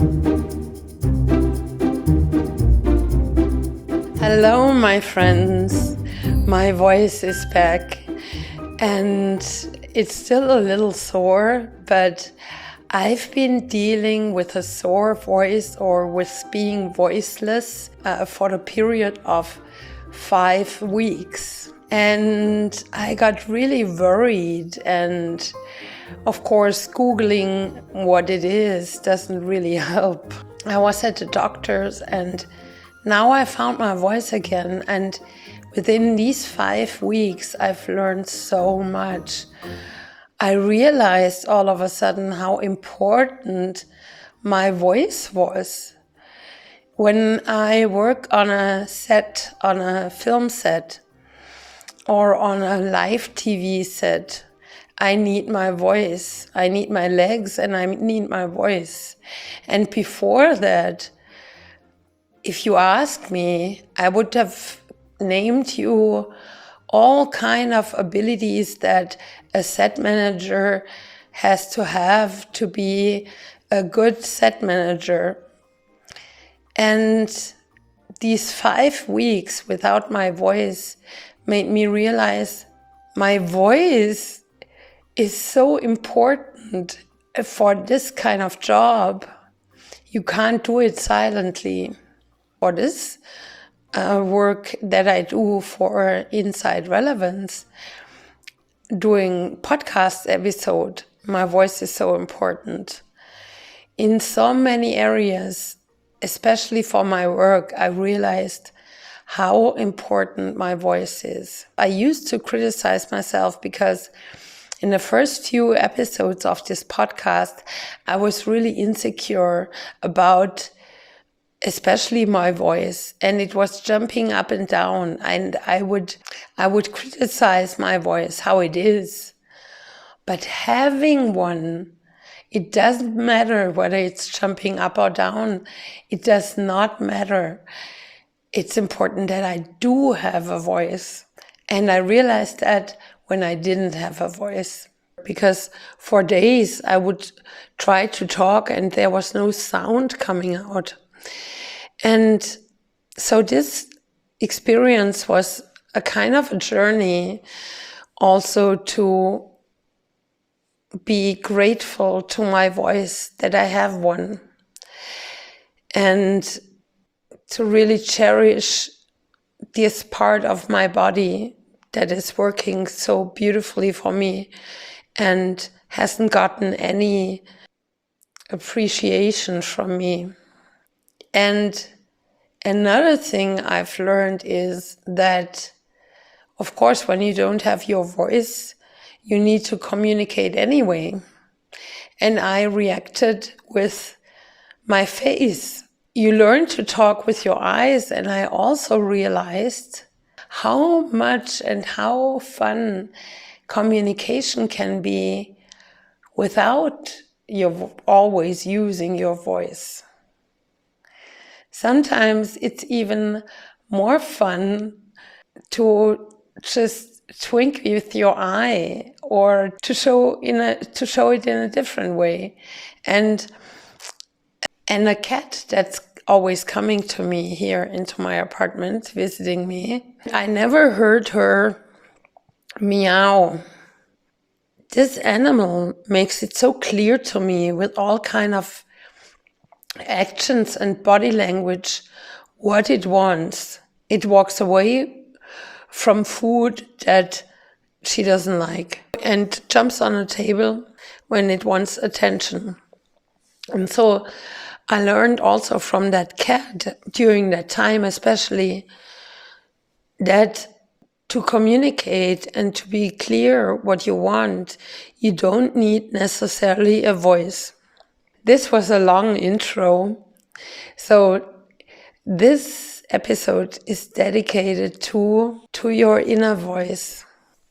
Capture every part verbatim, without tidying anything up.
Hello, my friends. My voice is back and it's still a little sore, but I've been dealing with a sore voice or with being voiceless uh, for a period of five weeks. And I got really worried, and of course, Googling what it is doesn't really help. I was at the doctor's and now I found my voice again, and within these five weeks, I've learned so much. I realized all of a sudden how important my voice was. When I work on a set, on a film set, or on a live T V set, I need my voice. I need my legs and I need my voice. And before that, if you ask me, I would have named you all kind of abilities that a set manager has to have to be a good set manager. And these five weeks without my voice made me realize my voice is so important for this kind of job. You can't do it silently. For this uh, work that I do for Inside Relevance, doing podcast episode, my voice is so important. In so many areas, especially for my work, I realized how important my voice is. I used to criticize myself because in the first few episodes of this podcast, I was really insecure about especially my voice, and it was jumping up and down, and I would I would criticize my voice, how it is. But having one, it doesn't matter whether it's jumping up or down. It does not matter. It's important that I do have a voice. And I realized that when I didn't have a voice, because for days I would try to talk and there was no sound coming out. And so this experience was a kind of a journey also to be grateful to my voice that I have one, and to really cherish this part of my body that is working so beautifully for me and hasn't gotten any appreciation from me. And another thing I've learned is that, of course, when you don't have your voice, you need to communicate anyway. And I reacted with my face. You learn to talk with your eyes, and I also realized how much and how fun communication can be without you always using your voice. Sometimes it's even more fun to just twink with your eye, or to show in a to show it in a different way. And and a cat that's always coming to me here into my apartment, visiting me, I never heard her meow. This animal makes it so clear to me with all kind of actions and body language what it wants. It walks away from food that she doesn't like and jumps on a table when it wants attention. And so I learned also from that cat during that time especially that to communicate and to be clear what you want, you don't need necessarily a voice. This was a long intro, so this episode is dedicated to, to your inner voice.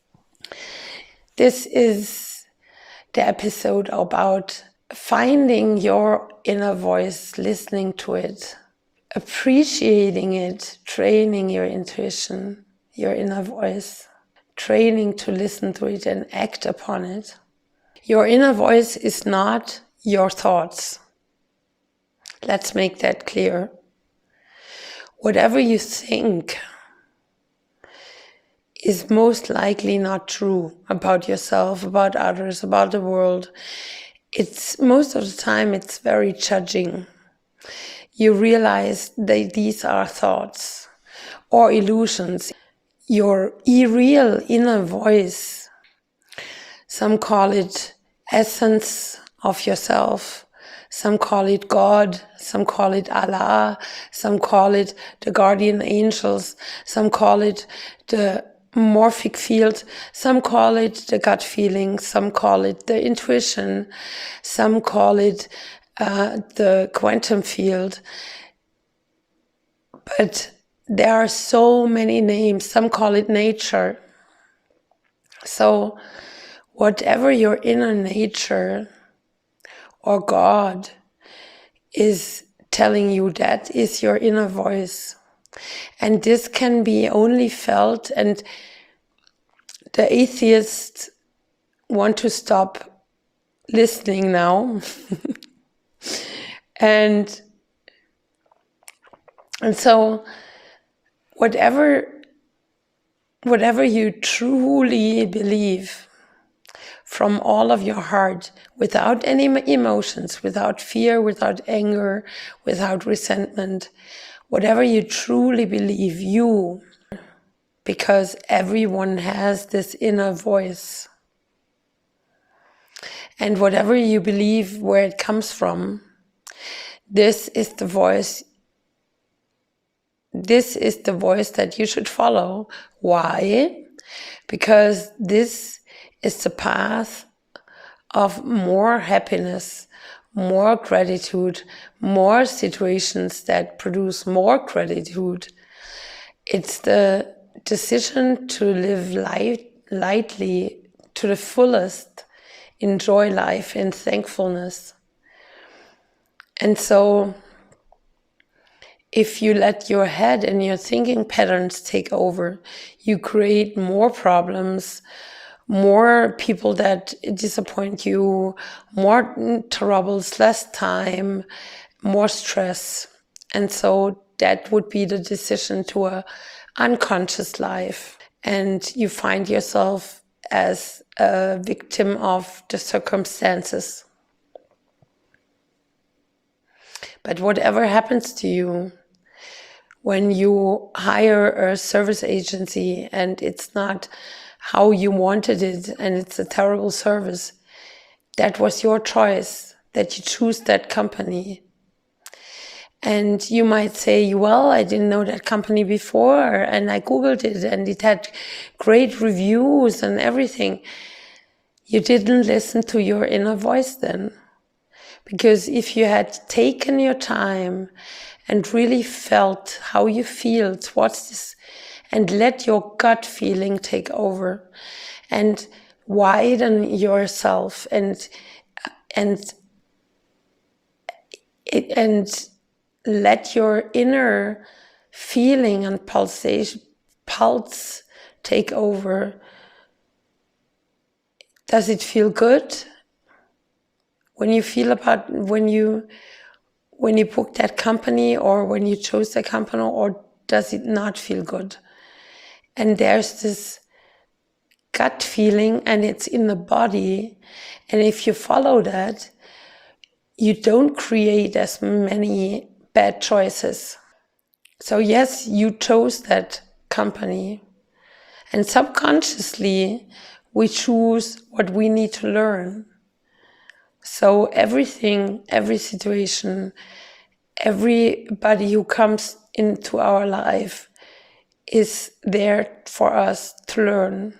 This is the episode about finding your inner voice, listening to it, appreciating it, training your intuition, your inner voice, training to listen to it and act upon it. Your inner voice is not your thoughts. Let's make that clear. Whatever you think is most likely not true about yourself, about others, about the world. It's most of the time it's very judging. You realize that these are thoughts or illusions. Your real inner voice, some call it essence of yourself, some call it God, some call it Allah, some call it the guardian angels, some call it the morphic field, some call it the gut feeling, some call it the intuition, some call it uh, the quantum field. But there are so many names. Some call it nature. So whatever your inner nature or God is telling you, that is your inner voice. And this can be only felt, and the atheists want to stop listening now. and and so whatever whatever you truly believe from all of your heart, without any emotions, without fear, without anger, without resentment, whatever you truly believe, you, because everyone has this inner voice. And whatever you believe, where it comes from, this is the voice. This is the voice that you should follow. Why? Because this is the path of more happiness, more gratitude, more situations that produce more gratitude. It's the decision to live light, lightly, to the fullest, enjoy life in thankfulness. And so if you let your head and your thinking patterns take over, you create more problems, more people that disappoint you, more troubles, less time, more stress. And so that would be the decision to a unconscious life. And you find yourself as a victim of the circumstances. But whatever happens to you, when you hire a service agency and it's not how you wanted it and it's a terrible service, that was your choice, that you choose that company. And you might say, well, I didn't know that company before and I Googled it and it had great reviews and everything. You didn't listen to your inner voice then. Because if you had taken your time and really felt how you feel towards this and let your gut feeling take over and widen yourself and and and let your inner feeling and pulsation pulse take over. Does it feel good when you feel about when you when you booked that company or when you chose the company, or does it not feel good? And there's this gut feeling and it's in the body. And if you follow that, you don't create as many bad choices. So yes, you chose that company. And subconsciously, we choose what we need to learn. So everything, every situation, everybody who comes into our life is there for us to learn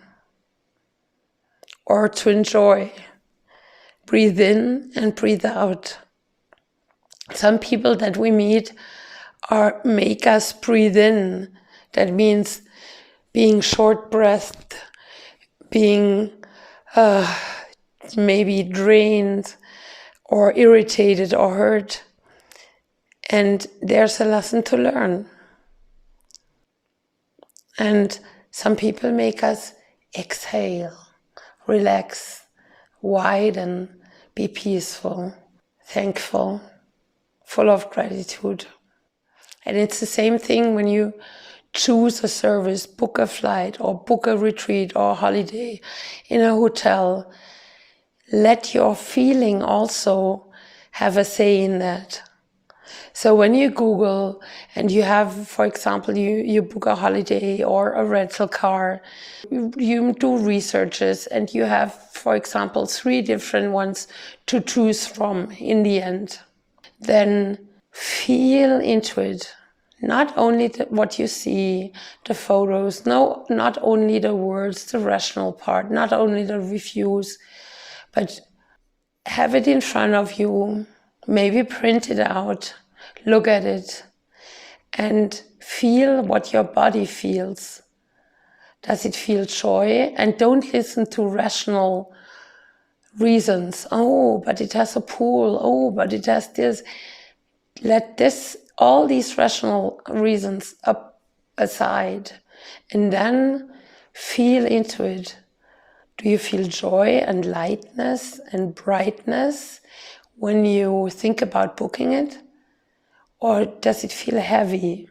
or to enjoy. Breathe in and breathe out. Some people that we meet are make us breathe in. That means being short-breathed, being uh, maybe drained or irritated or hurt. And there's a lesson to learn. And some people make us exhale, relax, widen, be peaceful, thankful, full of gratitude. And it's the same thing when you choose a service, book a flight or book a retreat or a holiday in a hotel. Let your feeling also have a say in that. So when you Google and you have, for example, you, you book a holiday or a rental car, you, you do researches and you have, for example, three different ones to choose from in the end. Then feel into it. Not only the, what you see, the photos, no, not only the words, the rational part, not only the reviews, but have it in front of you, maybe print it out, look at it, and feel what your body feels. Does it feel joy? And don't listen to rational reasons. Oh, but it has a pool. Oh, but it has this. Let this, all these rational reasons up aside, and then feel into it. Do you feel joy and lightness and brightness when you think about booking it? Or does it feel heavy?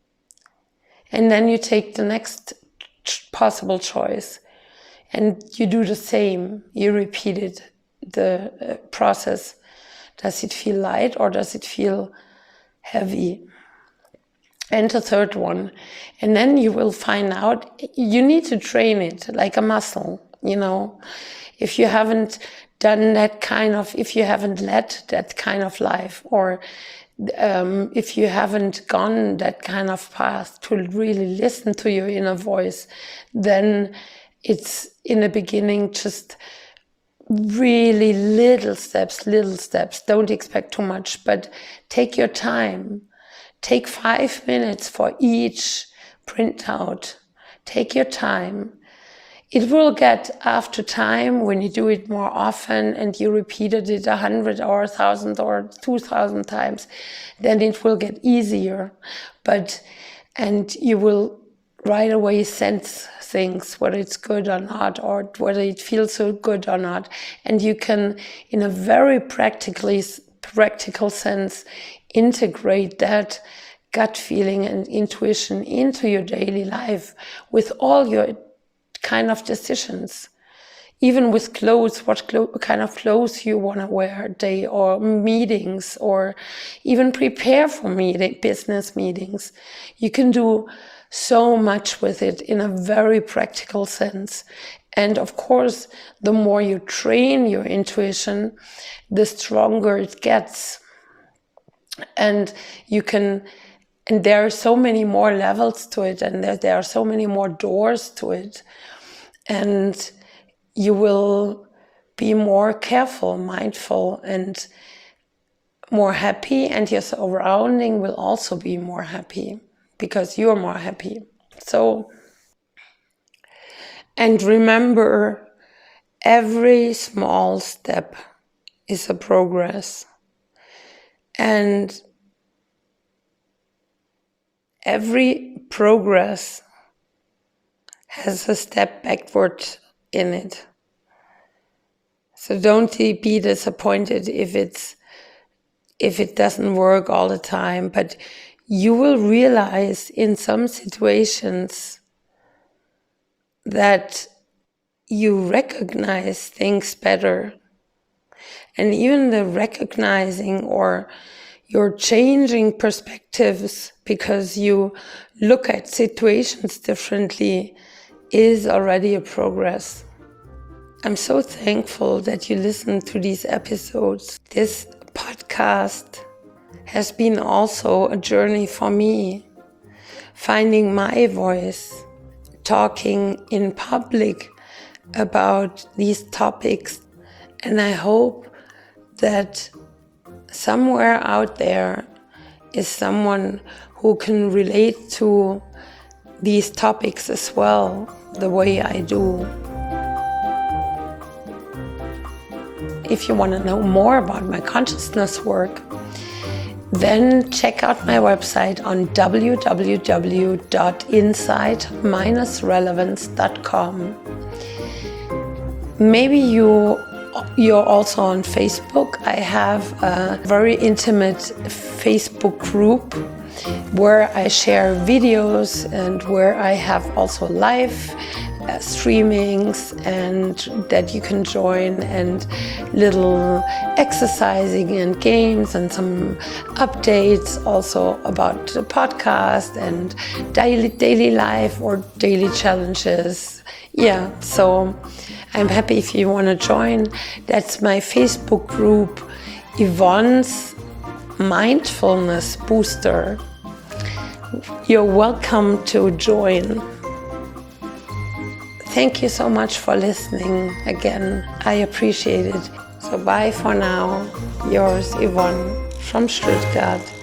And then you take the next possible choice and you do the same. You repeat it, the uh, process. Does it feel light or does it feel heavy? And the third one. And then you will find out, you need to train it like a muscle, you know. If you haven't done that kind of, if you haven't led that kind of life, or um, if you haven't gone that kind of path to really listen to your inner voice, then it's in the beginning just really little steps, little steps. Don't expect too much, but take your time. Take five minutes for each printout. Take your time. It will get, after time, when you do it more often and you repeated it a hundred or a thousand or two thousand times, then it will get easier. But, and you will right away sense things, whether it's good or not, or whether it feels so good or not. And you can, in a very practically, practical sense, integrate that gut feeling and intuition into your daily life with all your kind of decisions. Even with clothes, what clo- kind of clothes you want to wear a day, or meetings, or even prepare for meeting, business meetings. You can do so much with it in a very practical sense. And of course, the more you train your intuition, the stronger it gets. And you can, and there are so many more levels to it, and there, there are so many more doors to it. And you will be more careful, mindful, and more happy, and your surrounding will also be more happy because you're more happy. So, and remember, every small step is a progress. And every progress has a step backward in it. So don't be disappointed if it's if it doesn't work all the time, but you will realize in some situations that you recognize things better. And even the recognizing, or you're changing perspectives because you look at situations differently, is already a progress. I'm so thankful that you listened to these episodes. This podcast has been also a journey for me, finding my voice, talking in public about these topics. And I hope that somewhere out there is someone who can relate to these topics as well, the way I do. If you want to know more about my consciousness work, then check out my website on w w w dot insight dash relevance dot com. Maybe you You're also on Facebook. I have a very intimate Facebook group where I share videos and where I have also live uh, streamings and that you can join, and little exercising and games and some updates also about the podcast and daily, daily life or daily challenges. Yeah, so I'm happy if you want to join. That's my Facebook group, Yvonne's Mindfulness Booster. You're welcome to join. Thank you so much for listening again. I appreciate it. So bye for now. Yours, Yvonne from Stuttgart.